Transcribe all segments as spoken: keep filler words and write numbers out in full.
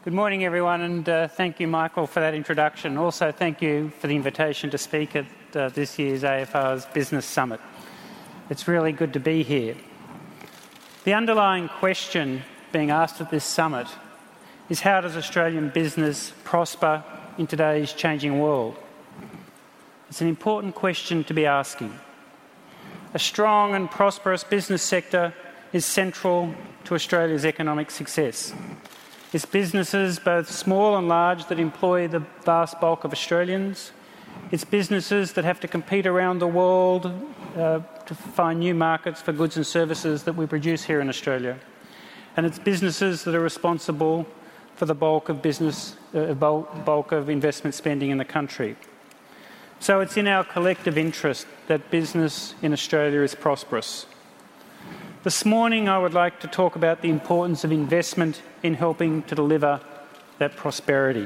Good morning, everyone, and uh, thank you, Michael, for that introduction. Also, thank you for the invitation to speak at uh, this year's A F R's Business Summit. It's really good to be here. The underlying question being asked at this summit is, how does Australian business prosper in today's changing world? It's an important question to be asking. A strong and prosperous business sector is central to Australia's economic success. It's businesses, both small and large, that employ the vast bulk of Australians. It's businesses that have to compete around the world uh, to find new markets for goods and services that we produce here in Australia. And it's businesses that are responsible for the bulk of business, uh, bulk, bulk of investment spending in the country. So it's in our collective interest that business in Australia is prosperous. This morning I would like to talk about the importance of investment in helping to deliver that prosperity.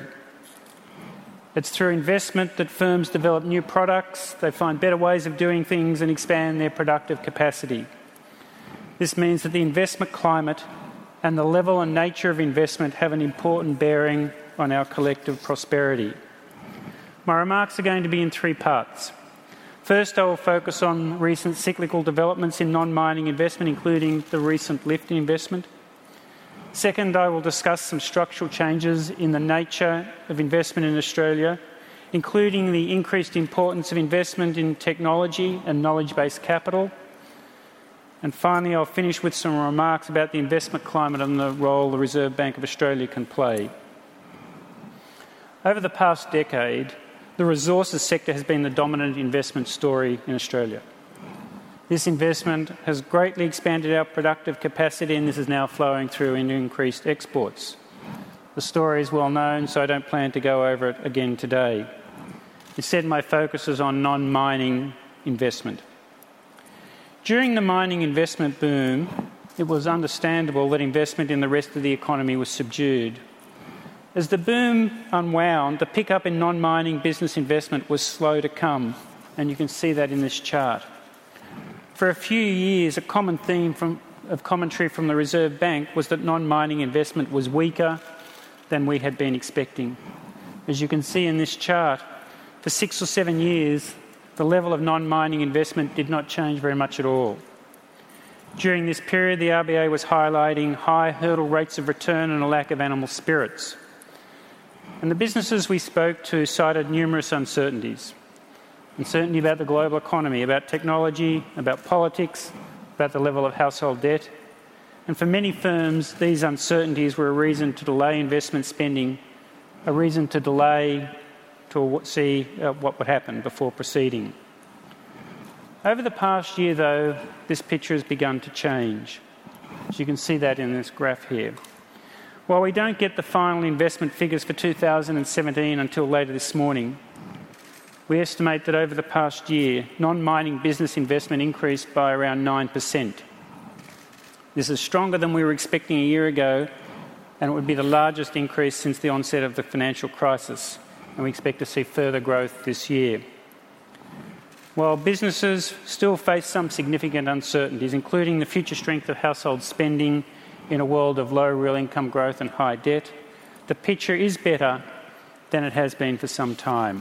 It's through investment that firms develop new products, they find better ways of doing things and expand their productive capacity. This means that the investment climate and the level and nature of investment have an important bearing on our collective prosperity. My remarks are going to be in three parts. First, I will focus on recent cyclical developments in non-mining investment, including the recent lift in investment. Second, I will discuss some structural changes in the nature of investment in Australia, including the increased importance of investment in technology and knowledge-based capital. And finally, I'll finish with some remarks about the investment climate and the role the Reserve Bank of Australia can play. Over the past decade, the resources sector has been the dominant investment story in Australia. This investment has greatly expanded our productive capacity, and this is now flowing through into increased exports. The story is well known, so I don't plan to go over it again today. Instead, my focus is on non-mining investment. During the mining investment boom, it was understandable that investment in the rest of the economy was subdued. As the boom unwound, the pickup in non-mining business investment was slow to come, and you can see that in this chart. For a few years, a common theme from, of commentary from the Reserve Bank was that non-mining investment was weaker than we had been expecting. As you can see in this chart, for six or seven years, the level of non-mining investment did not change very much at all. During this period, the R B A was highlighting high hurdle rates of return and a lack of animal spirits. And the businesses we spoke to cited numerous uncertainties. Uncertainty about the global economy, about technology, about politics, about the level of household debt. And for many firms, these uncertainties were a reason to delay investment spending, a reason to delay to see uh, what would happen before proceeding. Over the past year, though, this picture has begun to change. As you can see that in this graph here. While we don't get the final investment figures for two thousand seventeen until later this morning, we estimate that over the past year, non-mining business investment increased by around nine percent. This is stronger than we were expecting a year ago, and it would be the largest increase since the onset of the financial crisis, and we expect to see further growth this year. While businesses still face some significant uncertainties, including the future strength of household spending in a world of low real income growth and high debt, the picture is better than it has been for some time.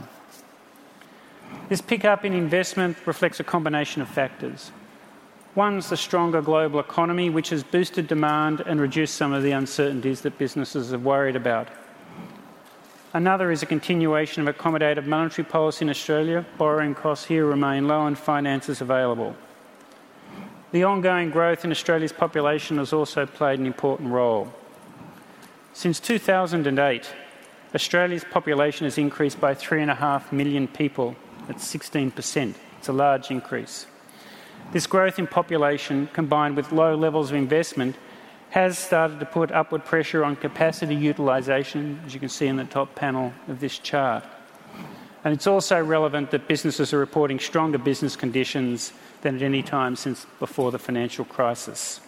This pickup in investment reflects a combination of factors. One is the stronger global economy, which has boosted demand and reduced some of the uncertainties that businesses are worried about. Another is a continuation of accommodative monetary policy in Australia. Borrowing costs here remain low and finance is available. The ongoing growth in Australia's population has also played an important role. Since two thousand eight, Australia's population has increased by three and a half million people. That's sixteen percent. It's a large increase. This growth in population, combined with low levels of investment, has started to put upward pressure on capacity utilisation, as you can see in the top panel of this chart. And it's also relevant that businesses are reporting stronger business conditions than at any time since before the financial crisis.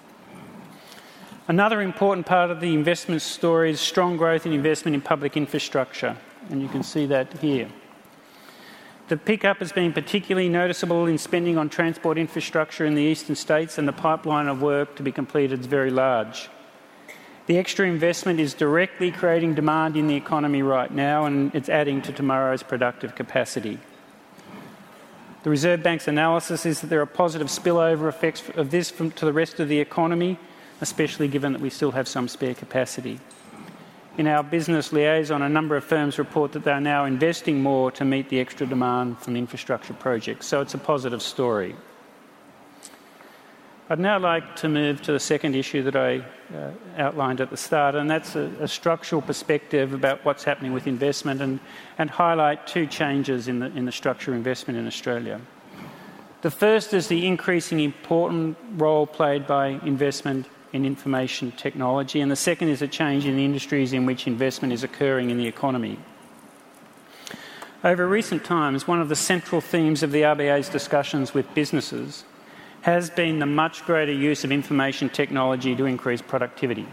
Another important part of the investment story is strong growth in investment in public infrastructure, and you can see that here. The pickup has been particularly noticeable in spending on transport infrastructure in the eastern states, and the pipeline of work to be completed is very large. The extra investment is directly creating demand in the economy right now, and it's adding to tomorrow's productive capacity. The Reserve Bank's analysis is that there are positive spillover effects of this from, to the rest of the economy, especially given that we still have some spare capacity. In our business liaison, a number of firms report that they are now investing more to meet the extra demand from infrastructure projects, so it's a positive story. I'd now like to move to the second issue that I uh, outlined at the start, and that's a, a structural perspective about what's happening with investment, and, and highlight two changes in the, in the structure of investment in Australia. The first is the increasing important role played by investment in information technology, and the second is a change in the industries in which investment is occurring in the economy. Over recent times, one of the central themes of the R B A's discussions with businesses has been the much greater use of information technology to increase productivity.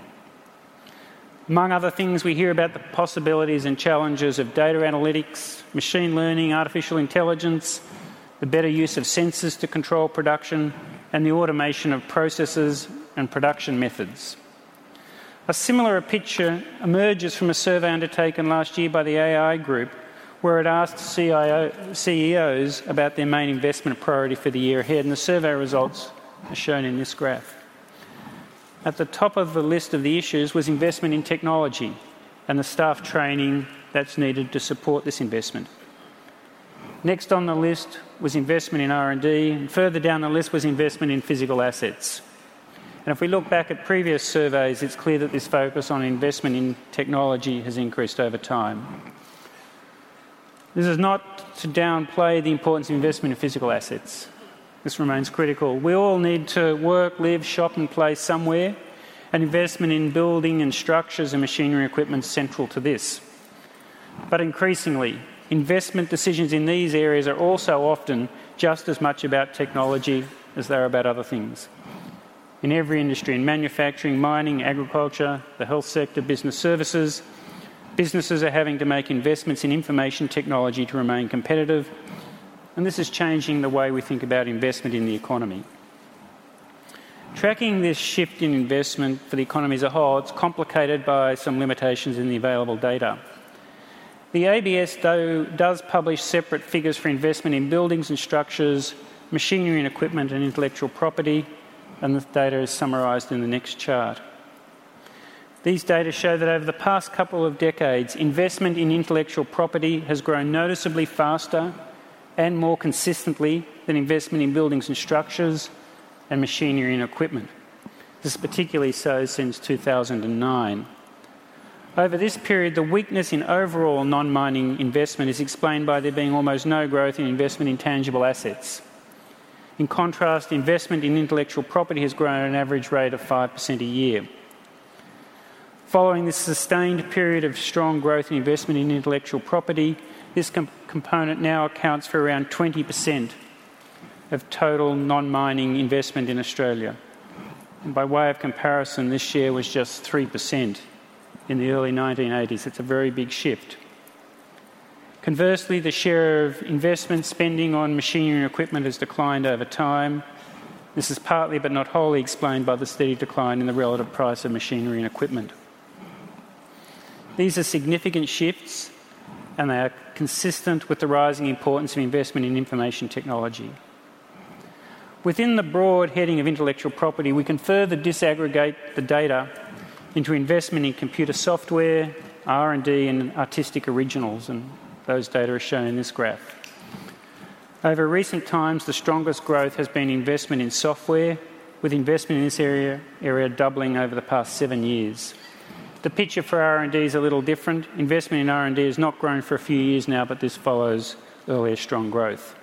Among other things, we hear about the possibilities and challenges of data analytics, machine learning, artificial intelligence, the better use of sensors to control production, and the automation of processes and production methods. A similar picture emerges from a survey undertaken last year by the A I Group, where it asked C I O, C E Os about their main investment priority for the year ahead, and the survey results are shown in this graph. At the top of the list of the issues was investment in technology and the staff training that's needed to support this investment. Next on the list was investment in R and D, and further down the list was investment in physical assets. And if we look back at previous surveys, it's clear that this focus on investment in technology has increased over time. This is not to downplay the importance of investment in physical assets. This remains critical. We all need to work, live, shop and play somewhere, and investment in building and structures and machinery and equipment is central to this. But increasingly, investment decisions in these areas are also often just as much about technology as they are about other things. In every industry, in manufacturing, mining, agriculture, the health sector, business services, businesses are having to make investments in information technology to remain competitive, and this is changing the way we think about investment in the economy. Tracking this shift in investment for the economy as a whole, it's complicated by some limitations in the available data. The A B S, though, does publish separate figures for investment in buildings and structures, machinery and equipment and intellectual property, and the data is summarised in the next chart. These data show that over the past couple of decades, investment in intellectual property has grown noticeably faster and more consistently than investment in buildings and structures and machinery and equipment. This is particularly so since two thousand nine. Over this period, the weakness in overall non-mining investment is explained by there being almost no growth in investment in tangible assets. In contrast, investment in intellectual property has grown at an average rate of five percent a year. Following this sustained period of strong growth in investment in intellectual property, this com- component now accounts for around twenty percent of total non-mining investment in Australia. And by way of comparison, this share was just three percent in the early nineteen eighties. It's a very big shift. Conversely, the share of investment spending on machinery and equipment has declined over time. This is partly but not wholly explained by the steady decline in the relative price of machinery and equipment. These are significant shifts, and they are consistent with the rising importance of investment in information technology. Within the broad heading of intellectual property, we can further disaggregate the data into investment in computer software, R and D and artistic originals, and those data are shown in this graph. Over recent times, the strongest growth has been investment in software, with investment in this area, area doubling over the past seven years. The picture for R and D is a little different. Investment in R and D has not grown for a few years now, but this follows earlier strong growth.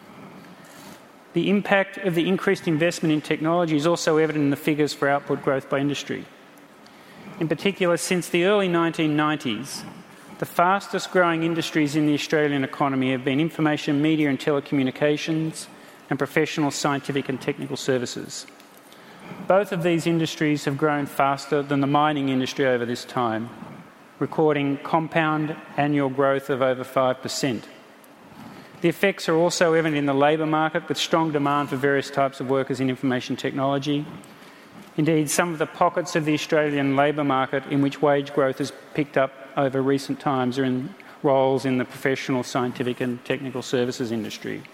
The impact of the increased investment in technology is also evident in the figures for output growth by industry. In particular, since the early nineteen nineties, the fastest growing industries in the Australian economy have been information, media and telecommunications and professional, scientific and technical services. Both of these industries have grown faster than the mining industry over this time, recording compound annual growth of over five percent. The effects are also evident in the labour market, with strong demand for various types of workers in information technology. Indeed, some of the pockets of the Australian labour market in which wage growth has picked up over recent times are in roles in the professional, scientific and technical services industry.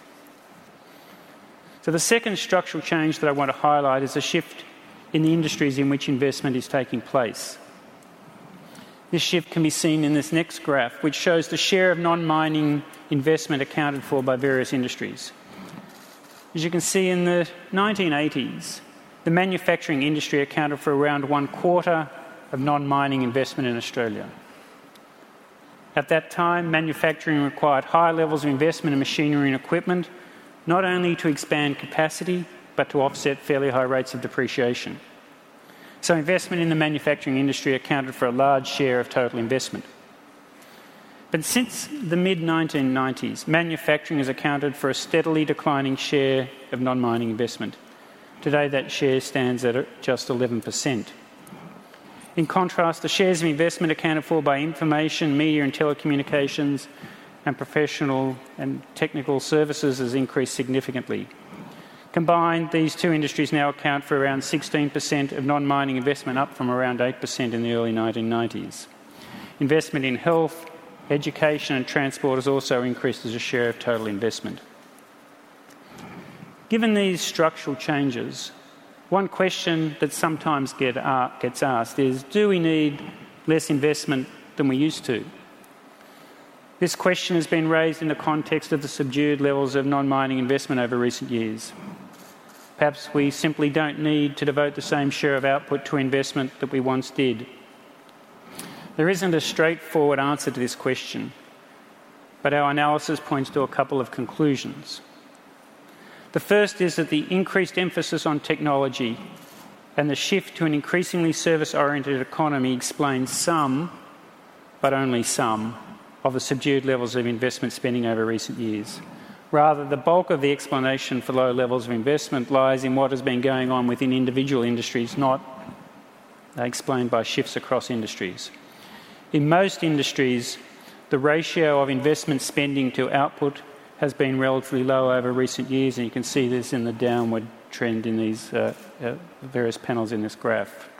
So the second structural change that I want to highlight is a shift in the industries in which investment is taking place. This shift can be seen in this next graph, which shows the share of non-mining investment accounted for by various industries. As you can see, in the nineteen eighties, the manufacturing industry accounted for around one quarter of non-mining investment in Australia. At that time, manufacturing required high levels of investment in machinery and equipment, not only to expand capacity, but to offset fairly high rates of depreciation. So investment in the manufacturing industry accounted for a large share of total investment. But since the mid nineteen nineties, manufacturing has accounted for a steadily declining share of non-mining investment. Today, that share stands at just eleven percent. In contrast, the shares of investment accounted for by information, media and telecommunications and professional and technical services has increased significantly. Combined, these two industries now account for around sixteen percent of non-mining investment, up from around eight percent in the early nineteen nineties. Investment in health, education and transport has also increased as a share of total investment. Given these structural changes, one question that sometimes get, uh, gets asked is, do we need less investment than we used to? This question has been raised in the context of the subdued levels of non-mining investment over recent years. Perhaps we simply don't need to devote the same share of output to investment that we once did. There isn't a straightforward answer to this question, but our analysis points to a couple of conclusions. The first is that the increased emphasis on technology and the shift to an increasingly service-oriented economy explains some, but only some, of the subdued levels of investment spending over recent years. Rather, the bulk of the explanation for low levels of investment lies in what has been going on within individual industries, not explained by shifts across industries. In most industries, the ratio of investment spending to output has been relatively low over recent years, and you can see this in the downward trend in these uh, uh, various panels in this graph.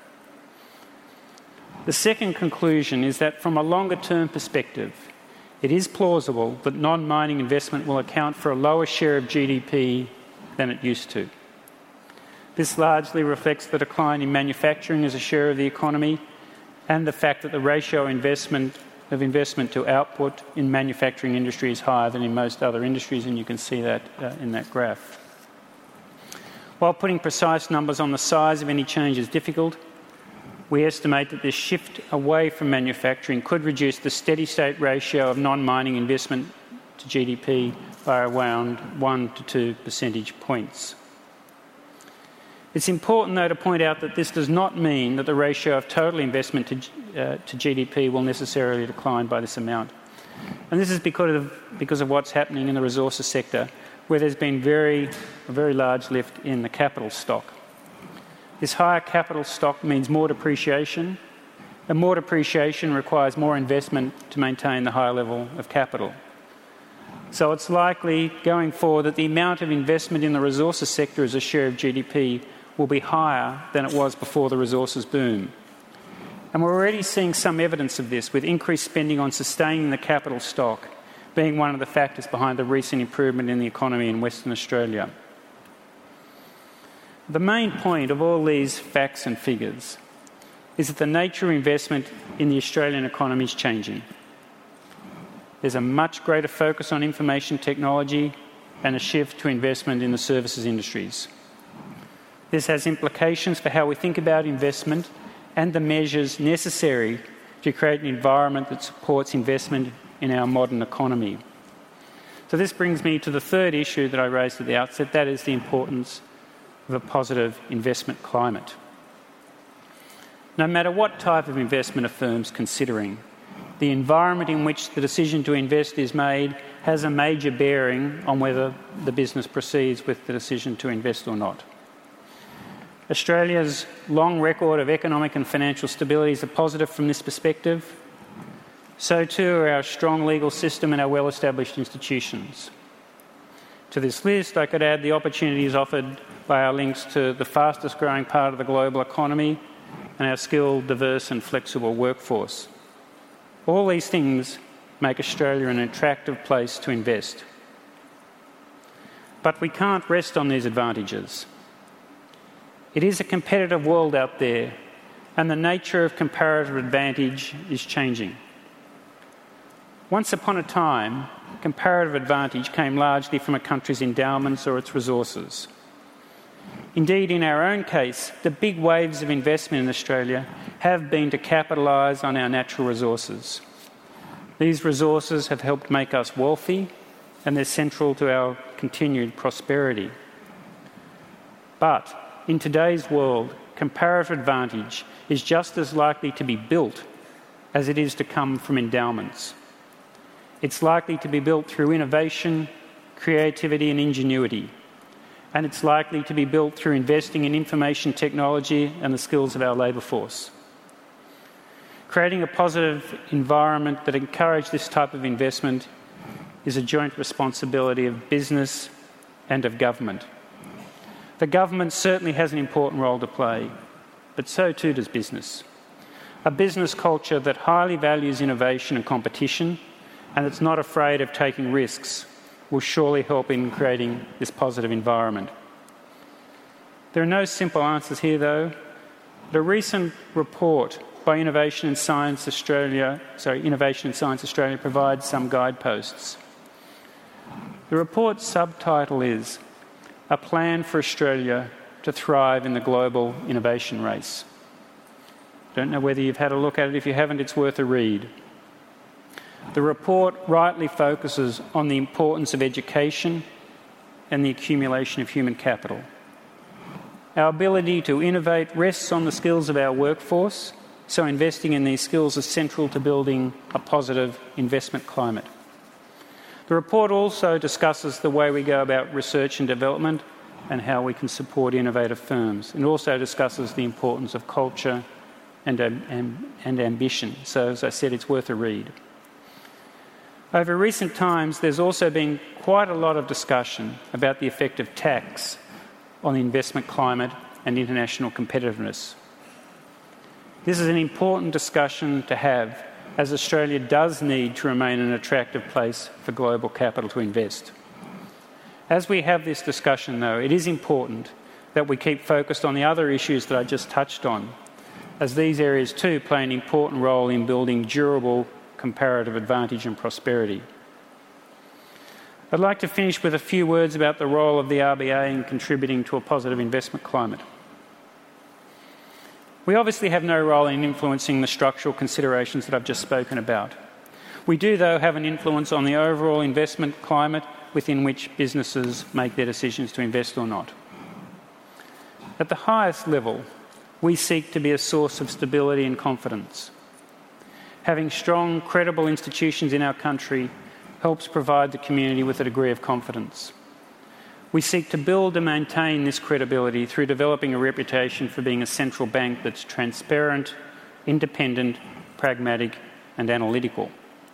The second conclusion is that from a longer-term perspective, it is plausible that non-mining investment will account for a lower share of G D P than it used to. This largely reflects the decline in manufacturing as a share of the economy and the fact that the ratio of investment of investment to output in manufacturing industry is higher than in most other industries, and you can see that uh, in that graph. While putting precise numbers on the size of any change is difficult, we estimate that this shift away from manufacturing could reduce the steady-state ratio of non-mining investment to G D P by around one to two percentage points. It's important, though, to point out that this does not mean that the ratio of total investment to, uh, to G D P will necessarily decline by this amount. And this is because of, because of what's happening in the resources sector, where there's been very, a very large lift in the capital stock. This higher capital stock means more depreciation, and more depreciation requires more investment to maintain the high level of capital. So it's likely, going forward, that the amount of investment in the resources sector as a share of G D P will be higher than it was before the resources boom. And we're already seeing some evidence of this, with increased spending on sustaining the capital stock being one of the factors behind the recent improvement in the economy in Western Australia. The main point of all these facts and figures is that the nature of investment in the Australian economy is changing. There's a much greater focus on information technology and a shift to investment in the services industries. This has implications for how we think about investment and the measures necessary to create an environment that supports investment in our modern economy. So this brings me to the third issue that I raised at the outset, that is the importance of a positive investment climate. No matter what type of investment a firm's considering, the environment in which the decision to invest is made has a major bearing on whether the business proceeds with the decision to invest or not. Australia's long record of economic and financial stability is a positive from this perspective. So too are our strong legal system and our well-established institutions. To this list, I could add the opportunities offered by our links to the fastest growing part of the global economy and our skilled, diverse and flexible workforce. All these things make Australia an attractive place to invest. But we can't rest on these advantages. It is a competitive world out there, and the nature of comparative advantage is changing. Once upon a time, comparative advantage came largely from a country's endowments or its resources. Indeed, in our own case, the big waves of investment in Australia have been to capitalise on our natural resources. These resources have helped make us wealthy, and they're central to our continued prosperity. But in today's world, comparative advantage is just as likely to be built as it is to come from endowments. It's likely to be built through innovation, creativity and ingenuity. And it's likely to be built through investing in information technology and the skills of our labour force. Creating a positive environment that encourages this type of investment is a joint responsibility of business and of government. The government certainly has an important role to play, but so too does business. A business culture that highly values innovation and competition and that's not afraid of taking risks will surely help in creating this positive environment. There are no simple answers here, though. The recent report by Innovation and Science Australia, sorry, Innovation and Science Australia provides some guideposts. The report's subtitle is A Plan for Australia to Thrive in the Global Innovation Race. I don't know whether you've had a look at it. If you haven't, it's worth a read. The report rightly focuses on the importance of education and the accumulation of human capital. Our ability to innovate rests on the skills of our workforce, so investing in these skills is central to building a positive investment climate. The report also discusses the way we go about research and development and how we can support innovative firms, and also discusses the importance of culture and, um, and ambition. So, as I said, it's worth a read. Over recent times, there's also been quite a lot of discussion about the effect of tax on the investment climate and international competitiveness. This is an important discussion to have, as Australia does need to remain an attractive place for global capital to invest. As we have this discussion, though, it is important that we keep focused on the other issues that I just touched on, as these areas too play an important role in building durable comparative advantage and prosperity. I'd like to finish with a few words about the role of the R B A in contributing to a positive investment climate. We obviously have no role in influencing the structural considerations that I've just spoken about. We do, though, have an influence on the overall investment climate within which businesses make their decisions to invest or not. At the highest level, we seek to be a source of stability and confidence. Having strong, credible institutions in our country helps provide the community with a degree of confidence. We seek to build and maintain this credibility through developing a reputation for being a central bank that's transparent, independent, pragmatic and analytical.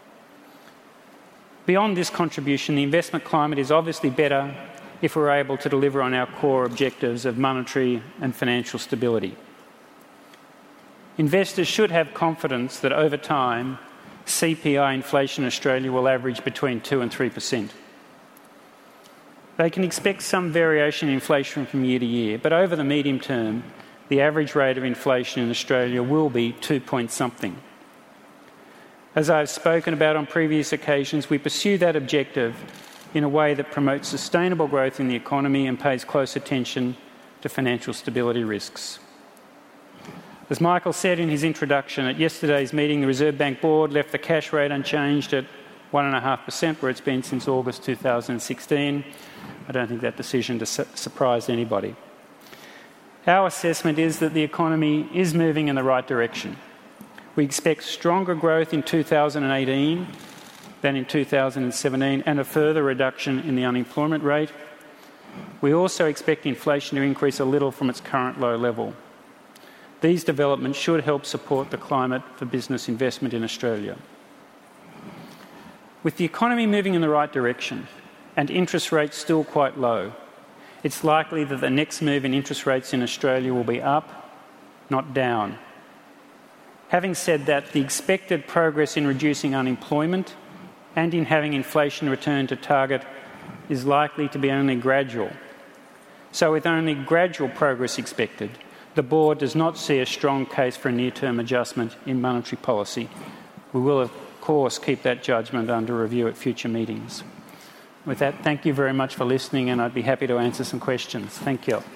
Beyond this contribution, the investment climate is obviously better if we're able to deliver on our core objectives of monetary and financial stability. Investors should have confidence that over time, C P I inflation in Australia will average between two and three percent. They can expect some variation in inflation from year to year, but over the medium term, the average rate of inflation in Australia will be two point something. As I've spoken about on previous occasions, we pursue that objective in a way that promotes sustainable growth in the economy and pays close attention to financial stability risks. As Michael said in his introduction, at yesterday's meeting, the Reserve Bank Board left the cash rate unchanged at one point five percent, where it's been since August two thousand sixteen. I don't think that decision su- surprised anybody. Our assessment is that the economy is moving in the right direction. We expect stronger growth in two thousand eighteen than in two thousand seventeen and a further reduction in the unemployment rate. We also expect inflation to increase a little from its current low level. These developments should help support the climate for business investment in Australia. With the economy moving in the right direction, and interest rates still quite low, it's likely that the next move in interest rates in Australia will be up, not down. Having said that, the expected progress in reducing unemployment and in having inflation return to target is likely to be only gradual. So with only gradual progress expected, the Board does not see a strong case for a near-term adjustment in monetary policy. We will, of course, keep that judgment under review at future meetings. With that, thank you very much for listening, and I'd be happy to answer some questions. Thank you.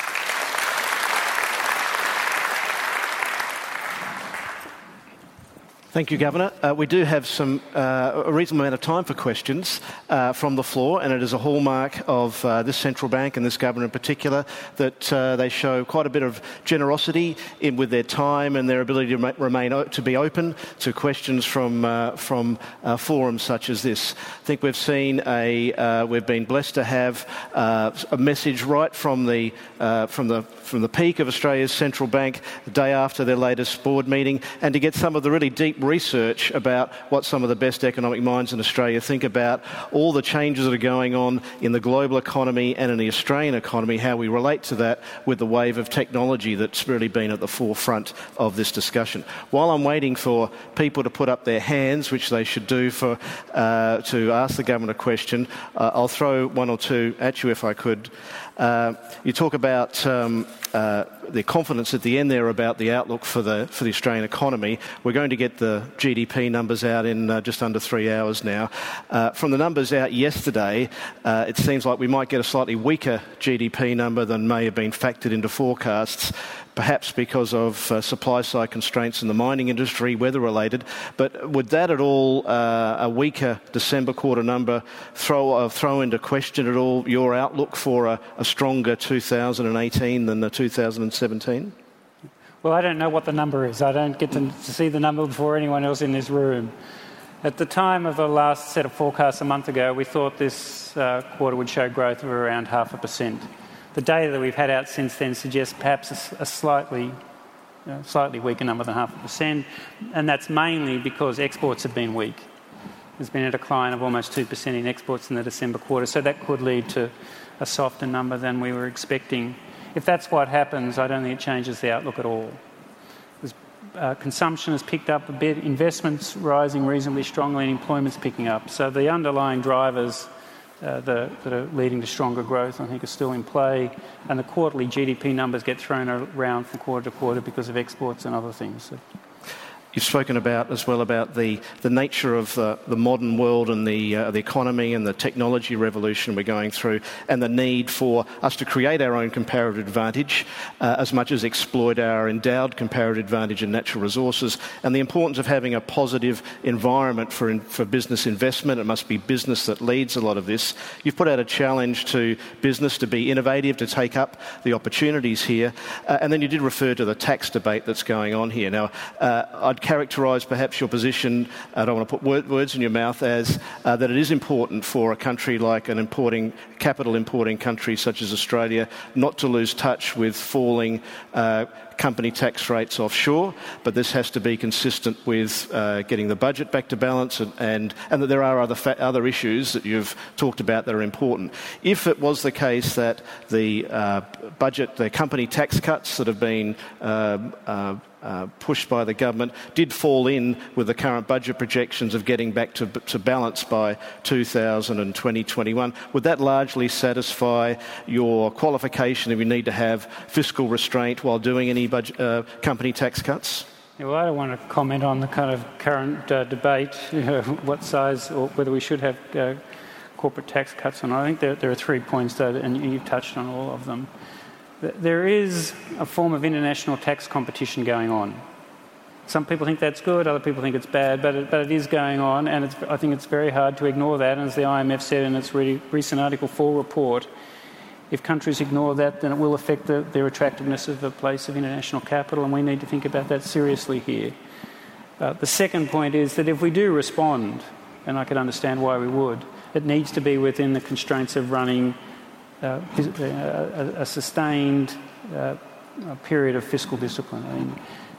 Thank you, Governor. Uh, we do have some uh, a reasonable amount of time for questions uh, from the floor, and it is a hallmark of uh, this central bank and this government in particular that uh, they show quite a bit of generosity in with their time and their ability to ma- remain o- to be open to questions from uh, from uh, forums such as this. I think we've seen a uh, we've been blessed to have uh, a message right from the uh, from the from the peak of Australia's central bank the day after their latest board meeting, and to get some of the really deep research about what some of the best economic minds in Australia think about all the changes that are going on in the global economy and in the Australian economy, how we relate to that with the wave of technology that's really been at the forefront of this discussion. While I'm waiting for people to put up their hands, which they should do for uh, to ask the government a question, uh, I'll throw one or two at you if I could. Uh, you talk about um, uh, the confidence at the end there about the outlook for the for the Australian economy. We're going to get the G D P numbers out in uh, just under three hours now. Uh, from the numbers out yesterday, uh, it seems like we might get a slightly weaker G D P number than may have been factored into forecasts, perhaps because of uh, supply-side constraints in the mining industry, weather-related. But would that at all, uh, a weaker December quarter number, throw uh, throw into question at all your outlook for a, a stronger two thousand eighteen than the two thousand seventeen? Well, I don't know what the number is. I don't get to, to see the number before anyone else in this room. At the time of the last set of forecasts a month ago, we thought this uh, quarter would show growth of around half a percent. The data that we've had out since then suggests perhaps a, a slightly, you know, slightly weaker number than half a percent, and that's mainly because exports have been weak. There's been a decline of almost two percent in exports in the December quarter, so that could lead to a softer number than we were expecting. If that's what happens, I don't think it changes the outlook at all. Uh, consumption has picked up a bit, investments rising reasonably strongly, and employment's picking up. So the underlying drivers uh, the, that are leading to stronger growth, I think, are still in play, and the quarterly G D P numbers get thrown around from quarter to quarter because of exports and other things. So. You've spoken about as well about the, the nature of the, the modern world and the, uh, the economy and the technology revolution we're going through, and the need for us to create our own comparative advantage uh, as much as exploit our endowed comparative advantage in natural resources, and the importance of having a positive environment for, in, for business investment. It must be business that leads a lot of this. You've put out a challenge to business to be innovative, to take up the opportunities here, uh, and then you did refer to the tax debate that's going on here. Now, uh, I'd characterise perhaps your position, I don't want to put word, words in your mouth, as uh, that it is important for a country like an importing, capital importing country such as Australia not to lose touch with falling uh, company tax rates offshore, but this has to be consistent with uh, getting the budget back to balance, and, and, and that there are other, fa- other issues that you've talked about that are important. If it was the case that the uh, budget, the company tax cuts that have been uh, uh, Uh, pushed by the government did fall in with the current budget projections of getting back to, to balance by two thousand twenty twenty-one. Would that largely satisfy your qualification if you need to have fiscal restraint while doing any budget, uh, company tax cuts? Yeah, well, I don't want to comment on the kind of current uh, debate, you know, what size or whether we should have uh, corporate tax cuts or not. I think there, there are three points, though, and you've touched on all of them. There is a form of international tax competition going on. Some people think that's good, other people think it's bad, but it, but it is going on, and it's, I think it's very hard to ignore that. And as the I M F said in its re- recent Article four report, if countries ignore that, then it will affect the, their attractiveness of the place of international capital, and we need to think about that seriously here. Uh, the second point is that if we do respond, and I could understand why we would, it needs to be within the constraints of running Uh, a, a sustained uh, period of fiscal discipline. I mean,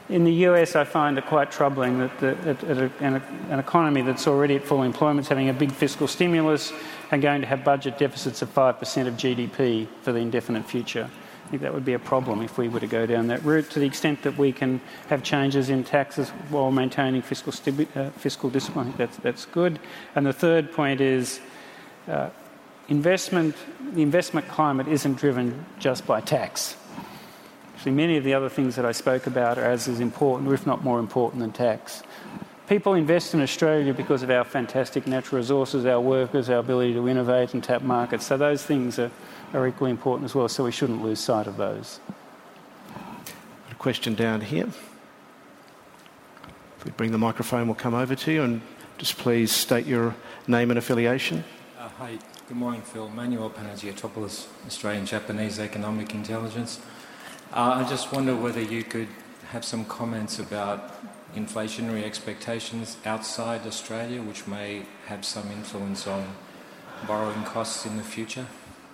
In the U S, I find it quite troubling that the, at, at a, an, an economy that's already at full employment is having a big fiscal stimulus and going to have budget deficits of five percent of G D P for the indefinite future. I think that would be a problem if we were to go down that route. To the extent that we can have changes in taxes while maintaining fiscal, stibi- uh, fiscal discipline, I think that's, that's good. And the third point is uh, investment. The investment climate isn't driven just by tax. Actually, many of the other things that I spoke about are as, as important, if not more important, than tax. People invest in Australia because of our fantastic natural resources, our workers, our ability to innovate and tap markets. So those things are, are equally important as well, so we shouldn't lose sight of those. A question down here. If we bring the microphone, we'll come over to you, and just please state your name and affiliation. Uh, hi, good morning, Phil. Manuel Panagiotopoulos, Australian-Japanese Economic Intelligence. Uh, I just wonder whether you could have some comments about inflationary expectations outside Australia, which may have some influence on borrowing costs in the future.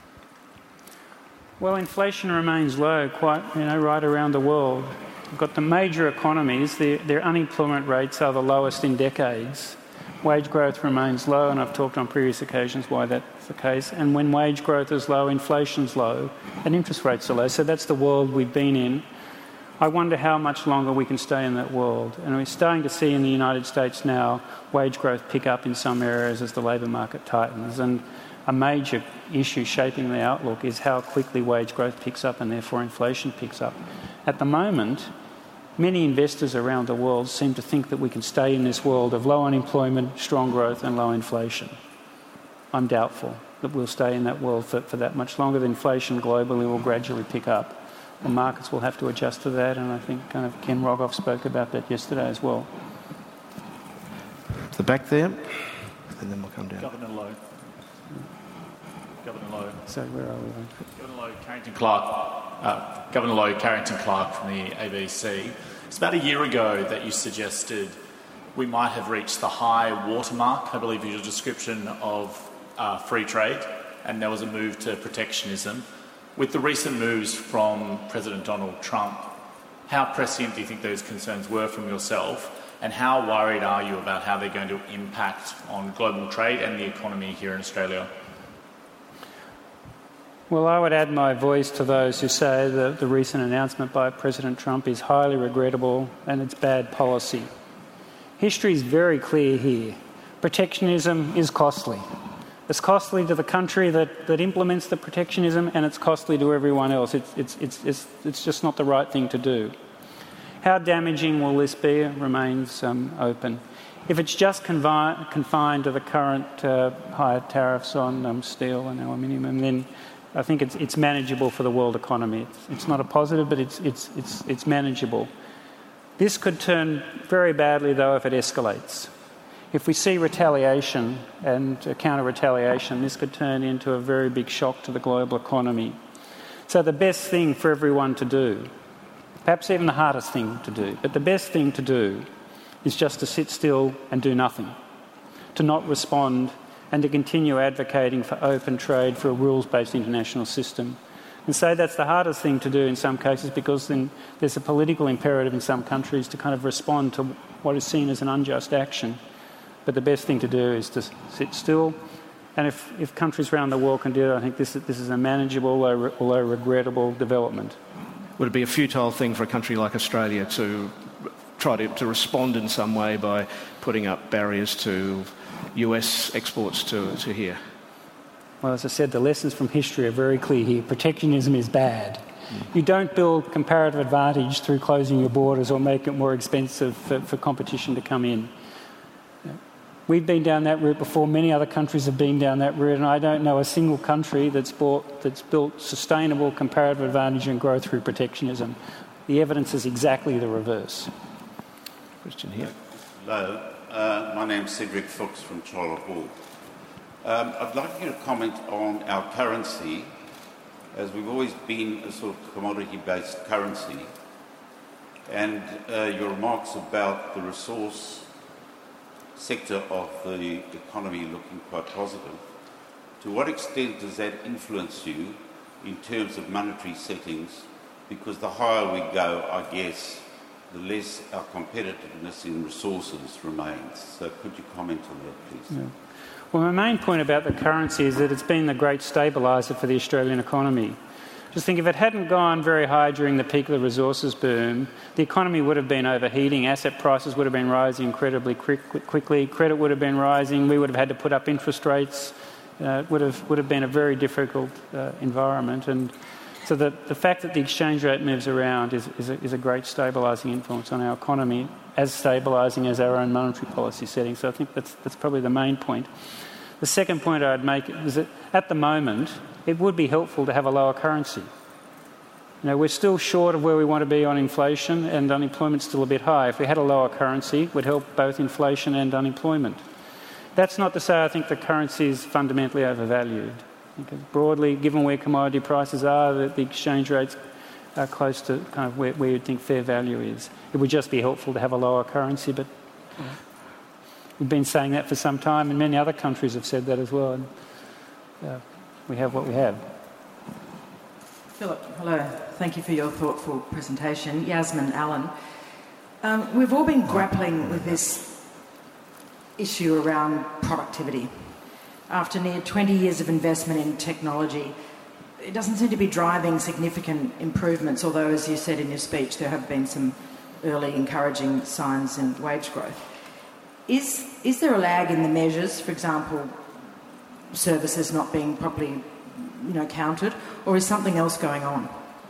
Well, inflation remains low, quite you know, right around the world. We've got the major economies; their, their unemployment rates are the lowest in decades. Wage growth remains low, and I've talked on previous occasions why that's the case. And when wage growth is low, inflation's low, and interest rates are low. So that's the world we've been in. I wonder how much longer we can stay in that world. And we're starting to see in the United States now wage growth pick up in some areas as the labour market tightens. And a major issue shaping the outlook is how quickly wage growth picks up and therefore inflation picks up. At the moment, many investors around the world seem to think that we can stay in this world of low unemployment, strong growth and low inflation. I'm doubtful that we'll stay in that world for, for that much longer. The inflation globally will gradually pick up. The markets will have to adjust to that, and I think kind of Ken Rogoff spoke about that yesterday as well. The back there, and then we'll come down. Governor Lowe. Governor Lowe. So where are we? Governor Lowe, Carrington Clark. Uh, Governor Lowe, Carrington Clark from the A B C. It's about a year ago that you suggested we might have reached the high watermark, I believe, in your description of uh, free trade, and there was a move to protectionism. With the recent moves from President Donald Trump, how prescient do you think those concerns were from yourself, and how worried are you about how they're going to impact on global trade and the economy here in Australia? Well, I would add my voice to those who say that the recent announcement by President Trump is highly regrettable and it's bad policy. History is very clear here. Protectionism is costly. It's costly to the country that, that implements the protectionism, and it's costly to everyone else. It's, it's, it's, it's, it's just not the right thing to do. How damaging will this be remains um, open. If it's just confi- confined to the current uh, higher tariffs on um, steel and aluminium, then I think it's, it's manageable for the world economy. It's, it's not a positive, but it's, it's, it's, it's manageable. This could turn very badly, though, if it escalates. If we see retaliation and uh, counter-retaliation, this could turn into a very big shock to the global economy. So the best thing for everyone to do, perhaps even the hardest thing to do, but the best thing to do is just to sit still and do nothing, to not respond and to continue advocating for open trade, for a rules-based international system. And say that's the hardest thing to do in some cases because then there's a political imperative in some countries to kind of respond to what is seen as an unjust action. But the best thing to do is to sit still. And if, if countries around the world can do it, I think this, this is a manageable, although, although regrettable, development. Would it be a futile thing for a country like Australia to try to, to respond in some way by putting up barriers to U S exports to, to here? Well, as I said, the lessons from history are very clear here. Protectionism is bad. Mm. You don't build comparative advantage through closing your borders or make it more expensive for, for competition to come in. We've been down that route before. Many other countries have been down that route, and I don't know a single country that's, bought, that's built sustainable comparative advantage and growth through protectionism. The evidence is exactly the reverse. Question here. Hello, uh, my name's Cedric Fuchs from Charlotte Hall. Um, I'd like you to comment on our currency, as we've always been a sort of commodity-based currency, and uh, your remarks about the resource sector of the economy looking quite positive. To what extent does that influence you in terms of monetary settings? Because the higher we go, I guess, the less our competitiveness in resources remains. So could you comment on that, please? Yeah. Well, my main point about the currency is that it's been the great stabiliser for the Australian economy. Just think, if it hadn't gone very high during the peak of the resources boom, the economy would have been overheating, asset prices would have been rising incredibly quick, quickly, credit would have been rising, we would have had to put up interest rates, uh, it would have, would have been a very difficult uh, environment. And so the, the fact that the exchange rate moves around is, is, a, is a great stabilising influence on our economy, as stabilising as our own monetary policy setting. So I think that's, that's probably the main point. The second point I'd make is that at the moment, it would be helpful to have a lower currency. You know, we're still short of where we want to be on inflation, and unemployment's still a bit high. If we had a lower currency, it would help both inflation and unemployment. That's not to say I think the currency is fundamentally overvalued. I think broadly, given where commodity prices are, that the exchange rates are close to kind of where, where you'd think fair value is. It would just be helpful to have a lower currency, but you know, we've been saying that for some time, and many other countries have said that as well. And, uh, we have what we have. Philip, hello. Thank you for your thoughtful presentation. Yasmin Allen. Um, we've all been grappling with this issue around productivity. After near twenty years of investment in technology, it doesn't seem to be driving significant improvements, although, as you said in your speech, there have been some early encouraging signs in wage growth. Is, is there a lag in the measures, for example, services not being properly, you know, counted, or is something else going on?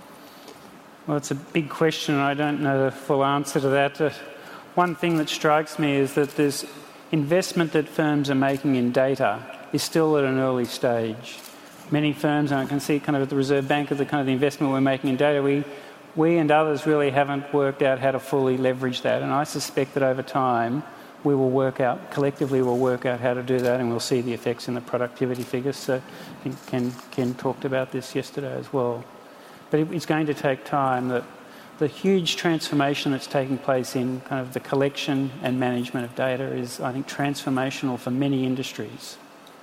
Well, it's a big question, and I don't know the full answer to that. Uh, one thing that strikes me is that this investment that firms are making in data is still at an early stage. Many firms, and I can see kind of at the Reserve Bank of the kind of the investment we're making in data, we, we and others really haven't worked out how to fully leverage that, and I suspect that over time we will work out, collectively we'll work out how to do that, and we'll see the effects in the productivity figures. So I think Ken, Ken talked about this yesterday as well. But it, it's going to take time. That the huge transformation that's taking place in kind of the collection and management of data is, I think, transformational for many industries.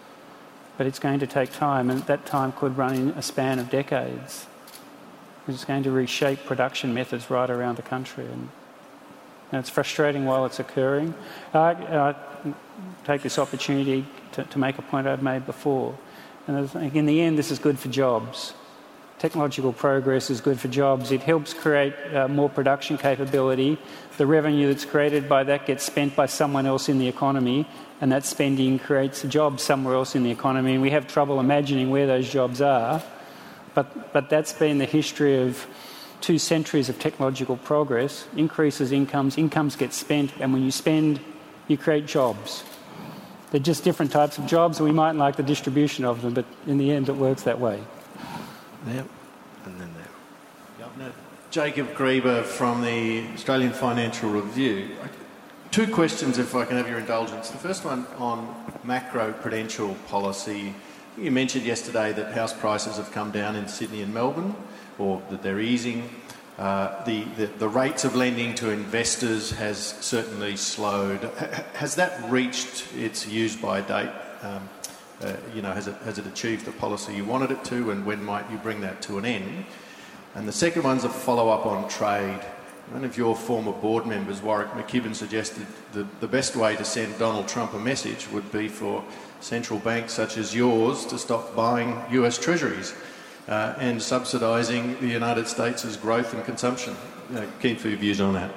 But it's going to take time, and that time could run in a span of decades. It's going to reshape production methods right around the country. And, and it's frustrating while it's occurring. I, I take this opportunity to, to make a point I've made before. And I think in the end, this is good for jobs. Technological progress is good for jobs. It helps create uh, more production capability. The revenue that's created by that gets spent by someone else in the economy, and that spending creates a job somewhere else in the economy. And we have trouble imagining where those jobs are. But, but that's been the history of two centuries of technological progress. Increases incomes, incomes get spent, and when you spend, you create jobs. They're just different types of jobs, and we mightn't like the distribution of them, but in the end it works that way. Yep. And then there. Governor Jacob Grieber from the Australian Financial Review. Two questions, if I can have your indulgence. The first one on macro-prudential policy. You mentioned yesterday that house prices have come down in Sydney and Melbourne, or that they're easing. Uh, the, the, the rates of lending to investors has certainly slowed. H- has that reached its use-by date? Um, uh, you know, has it, has it achieved the policy you wanted it to, and when might you bring that to an end? And the second one's a follow-up on trade. One of your former board members, Warwick McKibben, suggested the, the best way to send Donald Trump a message would be for central banks such as yours to stop buying U S Treasuries uh, and subsidising the United States' growth and consumption. Uh, keen for your views on that.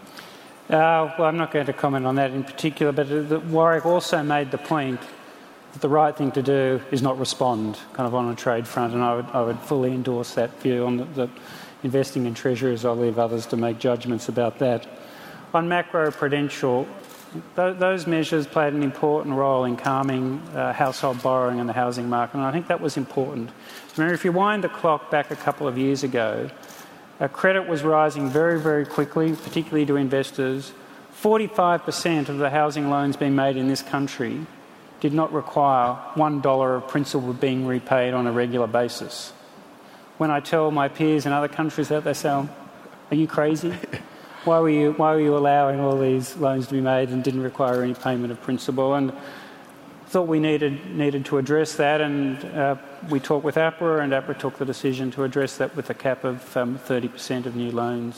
Uh, well, I'm not going to comment on that in particular, but uh, Warwick also made the point that the right thing to do is not respond kind of on a trade front, and I would, I would fully endorse that view on the, the investing in treasuries. I'll leave others to make judgments about that. On macro-prudential, th- those measures played an important role in calming uh, household borrowing in the housing market, and I think that was important. Remember, if you wind the clock back a couple of years ago, uh, credit was rising very, very quickly, particularly to investors. forty-five percent of the housing loans being made in this country did not require one dollar of principal being repaid on a regular basis. When I tell my peers in other countries that, they say, "Are you crazy? Why were you, why were you allowing all these loans to be made and didn't require any payment of principal?" And I thought we needed needed to address that, and uh, we talked with APRA, and APRA took the decision to address that with a cap of um, thirty percent of new loans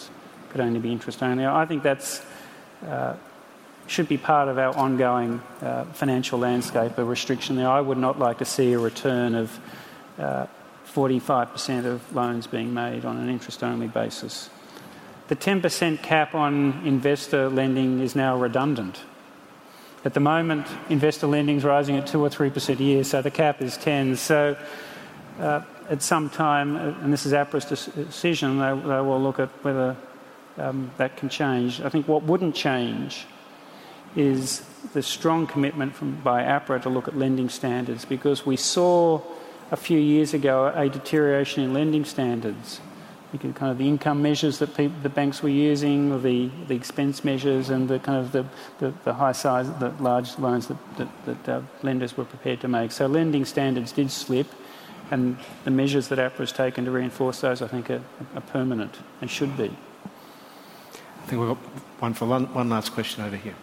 could only be interest only. I think that's uh, should be part of our ongoing uh, financial landscape, a restriction there. I would not like to see a return of uh, forty-five percent of loans being made on an interest-only basis. The ten percent cap on investor lending is now redundant. At the moment, investor lending is rising at two or three percent a year, so the cap is ten. So uh, at some time, and this is APRA's decision, they, they will look at whether um, that can change. I think what wouldn't change is the strong commitment from, by APRA to look at lending standards, because we saw a few years ago a deterioration in lending standards. You can kind of the income measures that people, the banks were using, or the, the expense measures, and the kind of the, the, the high size, the large loans that, that, that uh, lenders were prepared to make. So lending standards did slip, and the measures that APRA has taken to reinforce those, I think, are, are permanent and should be. I think we've got one for one, one last question over here.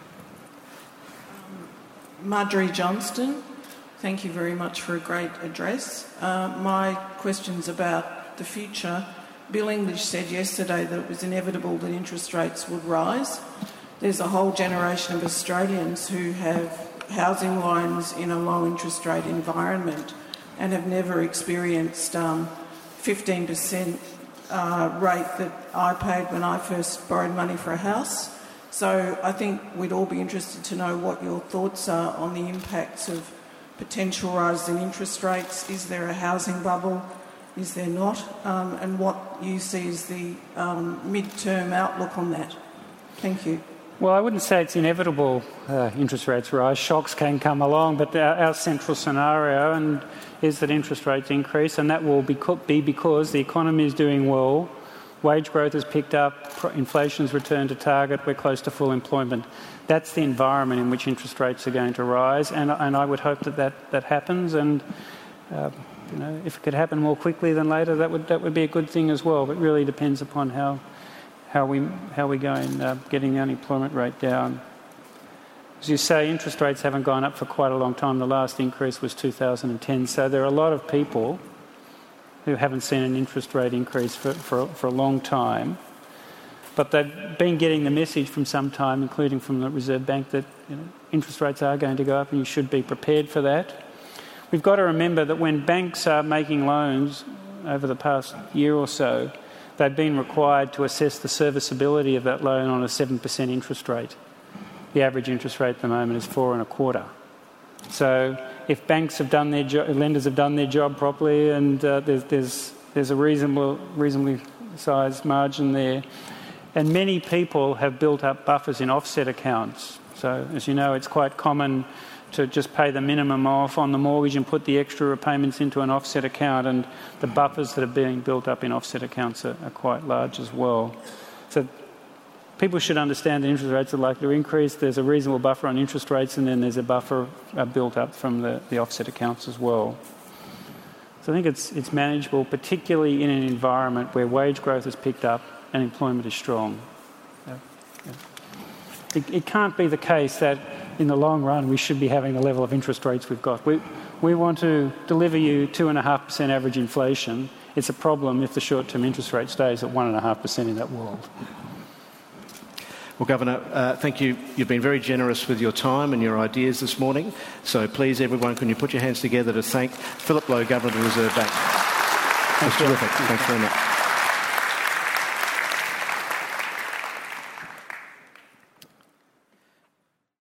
Um, Marjorie Johnston, thank you very much for a great address. Uh, my question's about the future. Bill English said yesterday that it was inevitable that interest rates would rise. There's a whole generation of Australians who have housing loans in a low interest rate environment and have never experienced um, fifteen percent uh, rate that I paid when I first borrowed money for a house. So I think we'd all be interested to know what your thoughts are on the impacts of potential rise in interest rates. Is there a housing bubble? Is there not? Um, and what you see as the um, mid-term outlook on that? Thank you. Well, I wouldn't say it's inevitable uh, interest rates rise. Shocks can come along, but our, our central scenario and is that interest rates increase, and that will be, be because the economy is doing well, wage growth has picked up, inflation's returned to target, we're close to full employment. That's the environment in which interest rates are going to rise, and, and I would hope that that, that happens. And uh, you know, if it could happen more quickly than later, that would that would be a good thing as well. But it really depends upon how how we how we go in uh, getting the unemployment rate down. As you say, interest rates haven't gone up for quite a long time. The last increase was two thousand ten. So there are a lot of people who haven't seen an interest rate increase for, for, for a long time. But they've been getting the message from some time, including from the Reserve Bank, that you know, interest rates are going to go up and you should be prepared for that. We've got to remember that when banks are making loans over the past year or so, they've been required to assess the serviceability of that loan on a seven percent interest rate. The average interest rate at the moment is four and a quarter. So if banks have done their job, lenders have done their job properly, and uh, there's, there's, there's a reasonable, reasonably sized margin there. And many people have built up buffers in offset accounts. So as you know, it's quite common to just pay the minimum off on the mortgage and put the extra repayments into an offset account, and the buffers that are being built up in offset accounts are, are quite large as well. So people should understand that interest rates are likely to increase. There's a reasonable buffer on interest rates, and then there's a buffer uh, built up from the, the offset accounts as well. So I think it's, it's manageable, particularly in an environment where wage growth has picked up and employment is strong. Yeah. Yeah. It, it can't be the case that in the long run we should be having the level of interest rates we've got. We, we want to deliver you two point five percent average inflation. It's a problem if the short-term interest rate stays at one point five percent in that world. Well, Governor, uh, thank you. You've been very generous with your time and your ideas this morning. So please, everyone, can you put your hands together to thank Philip Lowe, Governor of the Reserve Bank? That's terrific. Thanks very much.